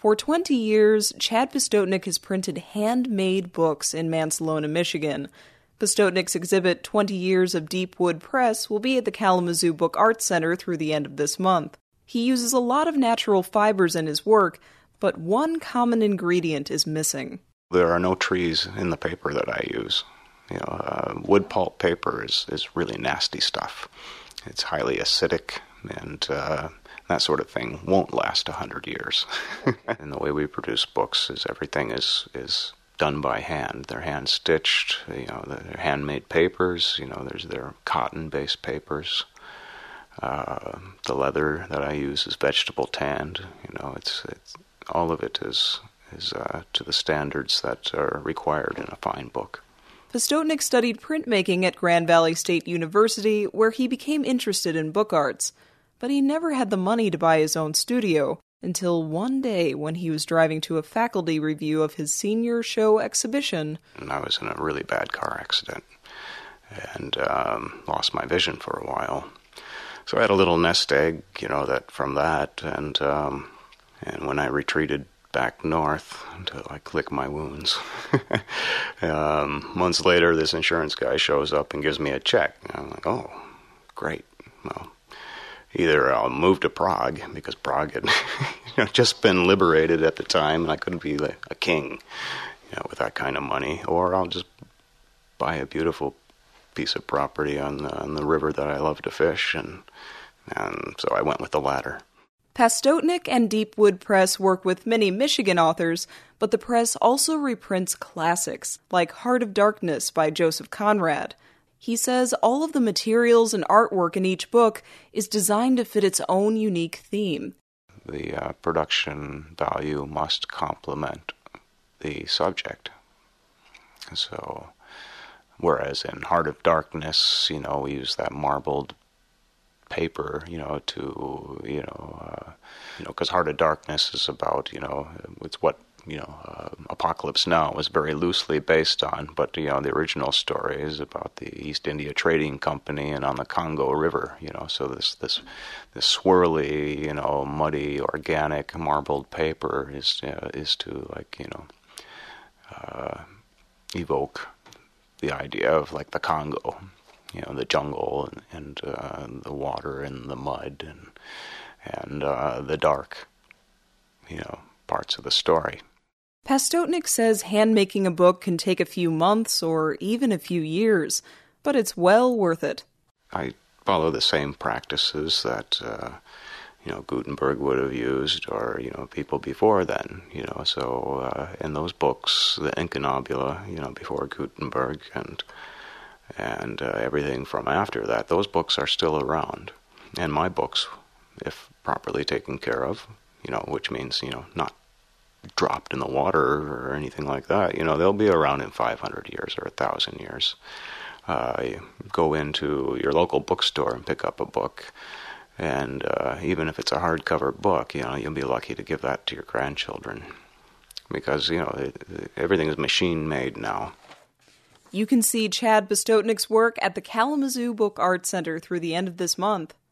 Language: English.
For 20 years, Chad Pistotnik has printed handmade books in Mansalona, Michigan. Pistotnik's exhibit, 20 Years of Deep Wood Press, will be at the Kalamazoo Book Arts Center through the end of this month. He uses a lot of natural fibers in his work, but one common ingredient is missing. There are no trees in the paper that I use. Wood pulp paper is really nasty stuff. It's highly acidic, and that sort of thing won't last 100 years. And the way we produce books is everything is done by hand. They're hand stitched. They're handmade papers. They're cotton-based papers. The leather that I use is vegetable tanned. It's all of it is to the standards that are required in a fine book. Pistotnik studied printmaking at Grand Valley State University, where he became interested in book arts. But he never had the money to buy his own studio, until one day when he was driving to a faculty review of his senior show exhibition. And I was in a really bad car accident and lost my vision for a while. So I had a little nest egg, from that, and when I retreated back north to lick my wounds. Months later, this insurance guy shows up and gives me a check. And I'm like, oh, great. Well, either I'll move to Prague, because Prague had just been liberated at the time, and I couldn't be a king with that kind of money, or I'll just buy a beautiful piece of property on the river that I love to fish, and so I went with the latter. Pistotnik and Deep Wood Press work with many Michigan authors, but the press also reprints classics, like Heart of Darkness by Joseph Conrad. He says all of the materials and artwork in each book is designed to fit its own unique theme. The production value must complement the subject. So, whereas in Heart of Darkness, we use that marbled paper, because Heart of Darkness is about, it's what, Apocalypse Now was very loosely based on, but, the original story is about the East India Trading Company and on the Congo River, so this swirly, muddy, organic, marbled paper is to, evoke the idea of, the Congo. The jungle and the water and the mud and the dark, parts of the story. Pistotnik says hand-making a book can take a few months or even a few years, but it's well worth it. I follow the same practices that, Gutenberg would have used, or, people before then, so in those books, the Incunabula, before Gutenberg, and everything from after that, those books are still around. And my books, if properly taken care of, which means, not dropped in the water or anything like that, they'll be around in 500 years or 1,000 years. You go into your local bookstore and pick up a book, and even if it's a hardcover book, you'll be lucky to give that to your grandchildren. Because, everything is machine-made now. You can see Chad Pistotnik's work at the Kalamazoo Book Arts Center through the end of this month.